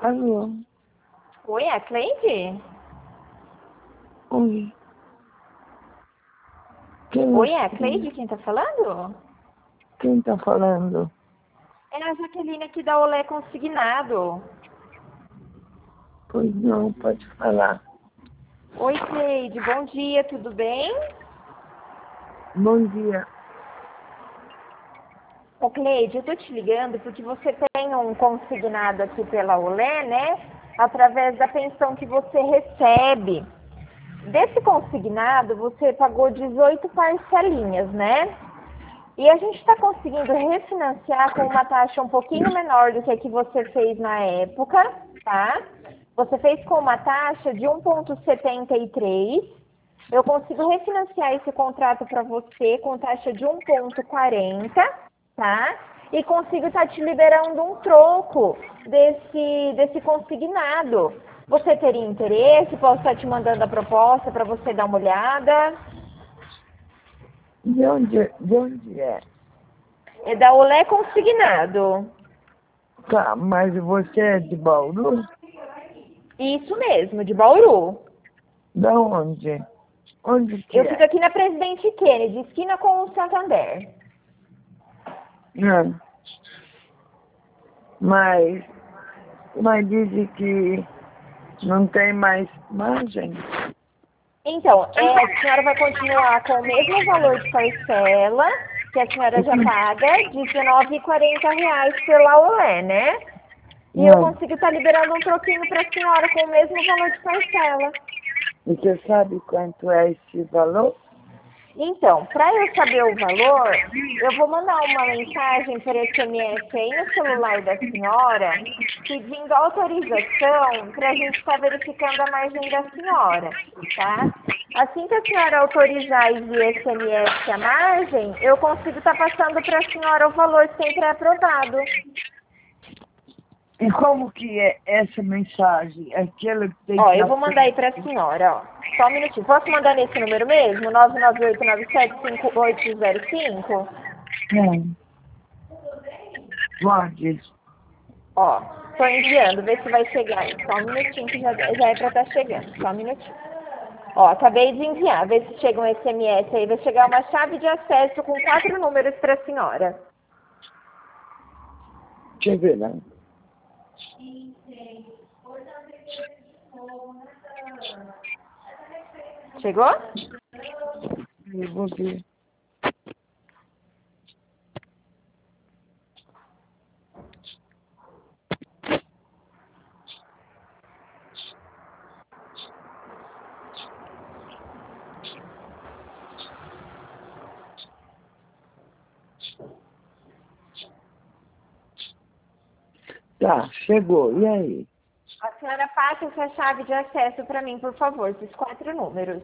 Alô? Oi, é a Cleide? Oi. Oi, é a Cleide quem tá falando? Quem tá falando? É a Jaqueline aqui da Olé Consignado. Pois não, pode falar. Oi, Cleide, bom dia, tudo bem? Bom dia. Ô, Cleide, eu tô te ligando porque você tem um consignado aqui pela Olé, né? Através da pensão que você recebe. Desse consignado, você pagou 18 parcelinhas, né? E a gente está conseguindo refinanciar com uma taxa um pouquinho menor do que a que você fez na época, tá? Você fez com uma taxa de 1,73. Eu consigo refinanciar esse contrato para você com taxa de 1,40, tá? E consigo estar te liberando um troco desse consignado. Você teria interesse? Posso estar te mandando a proposta para você dar uma olhada? De onde é? É da Olé Consignado. Tá, mas você é de Bauru? Isso mesmo, de Bauru. Da onde? Onde que Eu fico é? aqui na Presidente Kennedy, esquina com o Santander. Não. Mas dizem que não tem mais margem. Então, a senhora vai continuar com o mesmo valor de parcela, que a senhora já paga, R$19,40 pela Olé, né? E eu Não. consigo estar liberando um troquinho para a senhora com o mesmo valor de parcela. E você sabe quanto é esse valor? Então, para eu saber o valor, eu vou mandar uma mensagem por SMS aí no celular da senhora, pedindo autorização para a gente estar verificando a margem da senhora, tá? Assim que a senhora autorizar e via SMS a margem, eu consigo estar passando para a senhora o valor sempre aprovado. E como que é essa mensagem? Aquela que tem Ó, que eu vou mandar aí para a senhora, ó. Só um minutinho. Posso mandar nesse número mesmo? 998975805? Pode. Ó, tô enviando, vê se vai chegar aí. Só um minutinho que já é pra estar chegando. Só um minutinho. Ó, acabei de enviar, vê se chega um SMS aí. Vai chegar uma chave de acesso com 4 números pra senhora. Deixa eu ver, né? Chegou? Eu vou ver. Tá, chegou. E aí? A senhora passa essa chave de acesso pra mim, por favor, esses 4 números.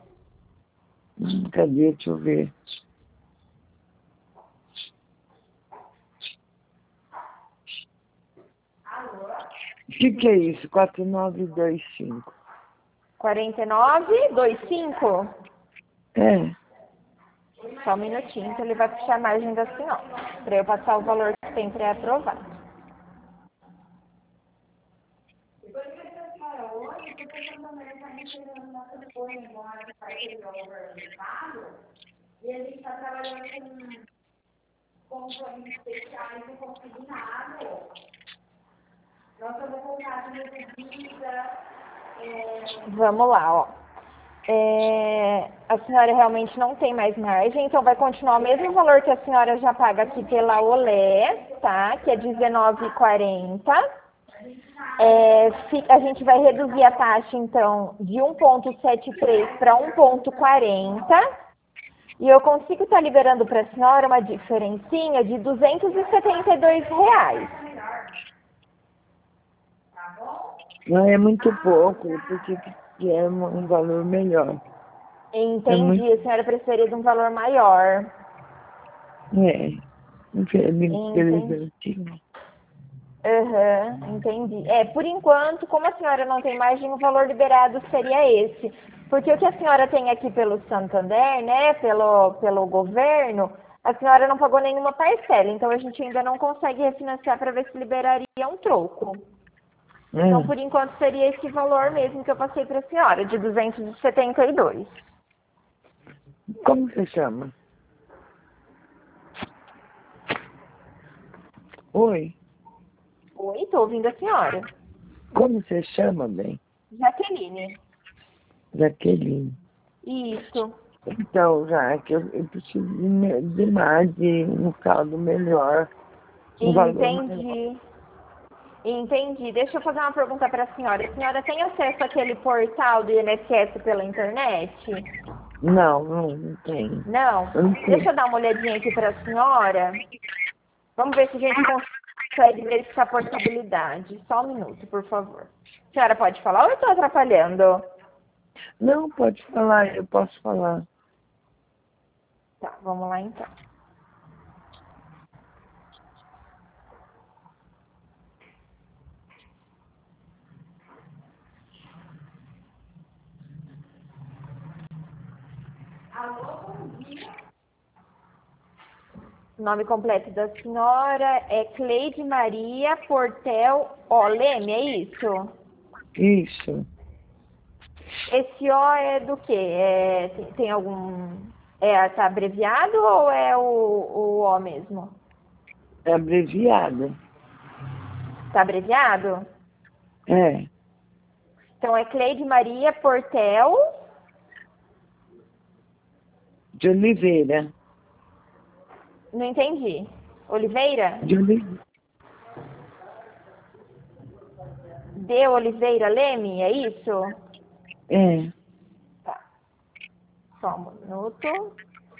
Cadê? Deixa eu ver. O que é isso? 4925. 4925? É. Só um minutinho que ele vai puxar a margem da senhora. Pra eu passar o valor que tem pré-aprovado. E a gente está trabalhando com controle especiais do consignado. Nós estamos voltados no dívida. Vamos lá, ó. A senhora realmente não tem mais margem, então vai continuar o mesmo valor que a senhora já paga aqui pela Olé, tá? Que é R$19,40. A gente vai reduzir a taxa, então, de 1,73 para 1,40. E eu consigo estar liberando para a senhora uma diferencinha de R$272. Não é muito pouco, porque que é um valor melhor. É muito. Entendi, a senhora precisaria de um valor maior. É. Entendi. Interessante. Entendi. Por enquanto, como a senhora não tem margem, o valor liberado seria esse. Porque o que a senhora tem aqui pelo Santander, né, pelo governo, a senhora não pagou nenhuma parcela. Então, a gente ainda não consegue refinanciar para ver se liberaria um troco. Então, por enquanto, seria esse valor mesmo que eu passei para a senhora, de 272. Como você chama? Oi? Oi, estou ouvindo a senhora. Como você chama, bem? Jaqueline. Jaqueline. Isso. Então, já que eu preciso de mais, de um saldo melhor. Um valor melhor. Entendi. Entendi. Deixa eu fazer uma pergunta para a senhora. A senhora tem acesso àquele portal do INSS pela internet? Não tem. Não? Eu não sei. Deixa eu dar uma olhadinha aqui para a senhora. Vamos ver se a gente consegue verificar a possibilidade. Só um minuto, por favor. A senhora pode falar ou eu estou atrapalhando? Não, pode falar, eu posso falar. Tá, vamos lá então. O nome completo da senhora é Cleide Maria Portel Oleme, é isso? Isso. Esse O é do quê? Tem algum... tá abreviado ou é o O mesmo? É abreviado. Tá abreviado? É. Então é Cleide Maria Portel... De Oliveira. Não entendi. Oliveira? De Oliveira. De Oliveira Leme, é isso? É. Tá. Só um minuto.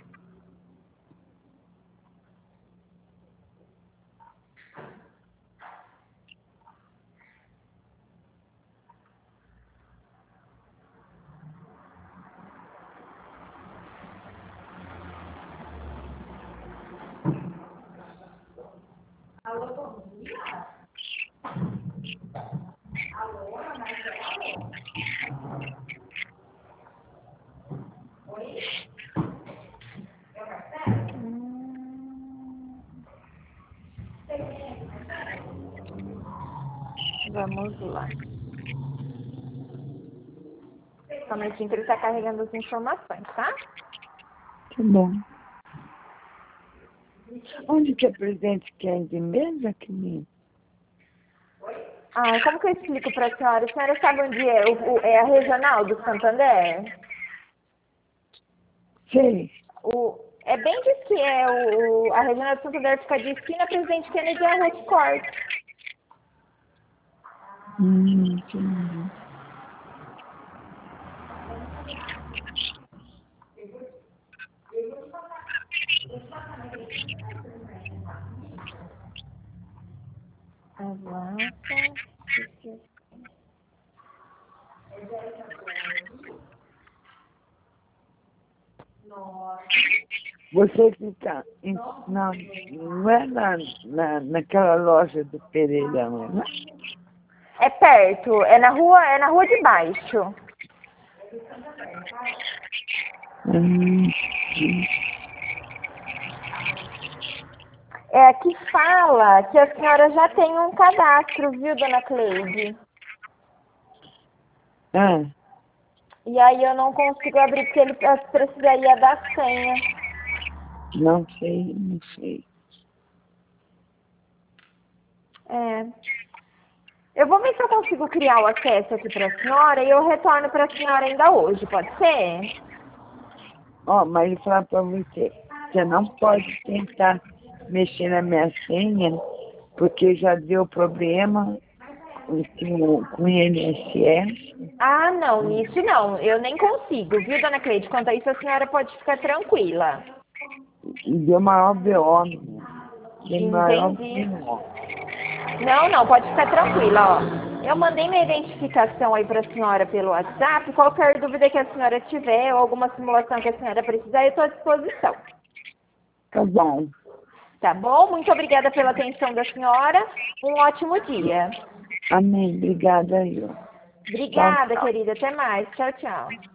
Vamos lá. Só um minutinho que ele está carregando as informações, tá? Tá bom. Onde que é presente quem de mesa, Jaqueline? Ah, como que eu explico para a senhora? A senhora sabe onde é a regional do Santander? Sei. É bem diz que a regional do Santander fica de esquina Presidente Kennedy a Rua que corta. Entendi. Avança. Você fica não é naquela loja do Pereirão, né? É perto, é na rua de baixo. Hum. É aqui fala que a senhora já tem um cadastro, viu, dona Cleide? Ah, E aí eu não consigo abrir porque ele precisaria da senha. não sei. É. Eu vou ver se eu consigo criar o acesso aqui para a senhora e eu retorno para a senhora ainda hoje, pode ser? Ó, mas ele falar pra você não pode tentar mexer na minha senha, porque já deu problema com o INSS. Ah, não, isso não. Eu nem consigo, viu, dona Cleide? Quanto a isso, a senhora pode ficar tranquila. E deu maior BO, deu maior Entendi. BO. Não, pode ficar tranquila, ó. Eu mandei minha identificação aí para a senhora pelo WhatsApp. Qualquer dúvida que a senhora tiver ou alguma simulação que a senhora precisar, eu estou à disposição. Tá bom. Tá bom? Muito obrigada pela atenção da senhora. Um ótimo dia. Amém. Obrigada, eu. Obrigada, Tchau. querida. Até mais. Tchau, tchau.